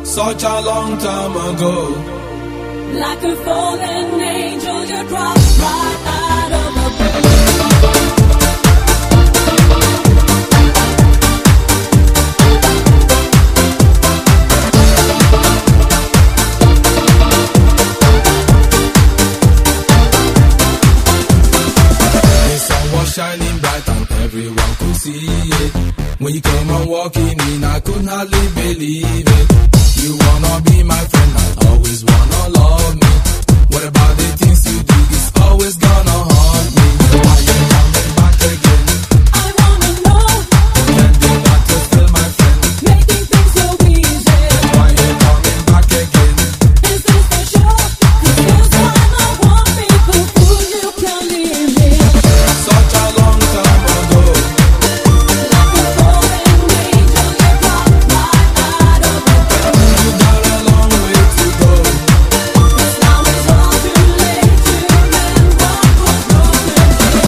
such a long time ago. Like a fallen angel, you dropped right out of the blue. The sun was shining bright and everyone could see it. When you come on walking in, I could hardly believe it.